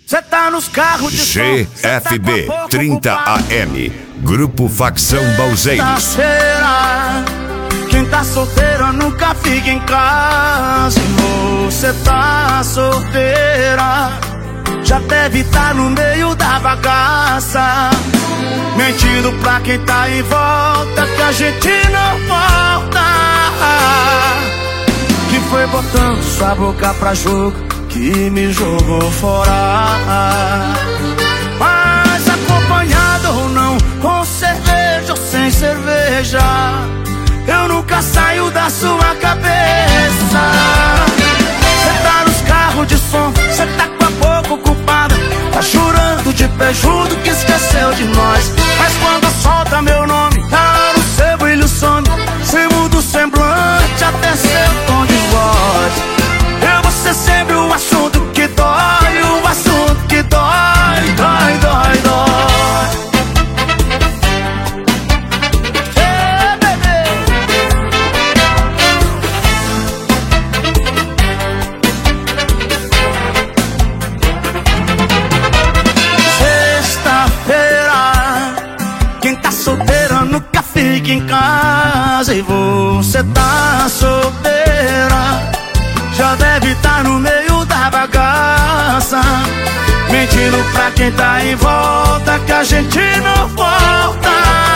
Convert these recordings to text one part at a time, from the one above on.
Cê tá nos carros de GFB 30 AM, Grupo Facção Balzeiros. Quem tá solteira nunca fica em casa. Você tá solteira, já deve estar no meio da bagaça, mentindo pra quem tá em volta que a gente não volta. Que foi botando sua boca pra jogo que me jogou fora. Mas acompanhado ou não, com cerveja ou sem cerveja, eu nunca saio da sua cabeça. Cê tá nos carros de som, cê tá com a boca ocupada, tá chorando de pé junto que esqueceu de nós. Mas quando solta meu nome, tá no seu brilho some, cê muda o semblante até seu tom de voz. Eu vou ser sempre o assunto que dói, o assunto que dói, dói, dói, dói. Hey, bebê. Sexta-feira, quem tá solteira nunca fica em casa. E você tá solteira, já deve estar no meio da bagaça, mentindo pra quem tá em volta que a gente não volta.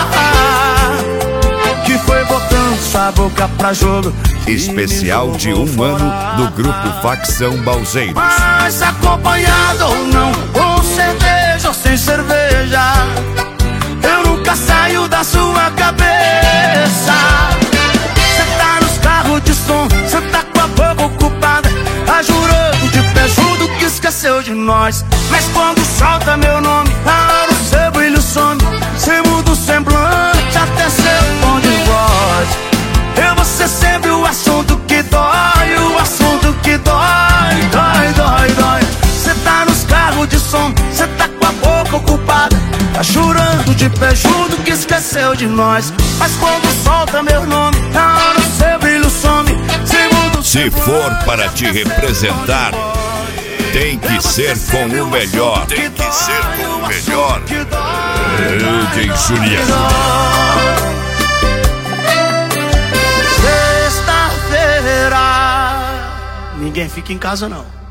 Que foi botando sua boca pra jogo. Especial de 1 ano do Grupo Facção Balzeiros. Mas acompanhado ou não, com cerveja ou sem cerveja, eu nunca saio da sua cabeça. Cê tá nos carros de som, cê tá com a boca ocupada, tá jurando de pé junto que esqueceu de nós. Mas quando solta meu nome, tá no seu brilho some, cê muda o semblante até seu tom de voz. Eu vou ser sempre o assunto que dói, o assunto que dói, dói, dói, dói. Cê tá nos carros de som, cê tá com a boca ocupada, tá chorando de pé junto que esqueceu de nós. Mas quando solta meu nome, tá no seu brilho some, cê muda o Se for para te representar, tem que ser com o melhor. Tem que ser com o melhor. DJ Juliano. Sexta-feira, ninguém fica em casa não.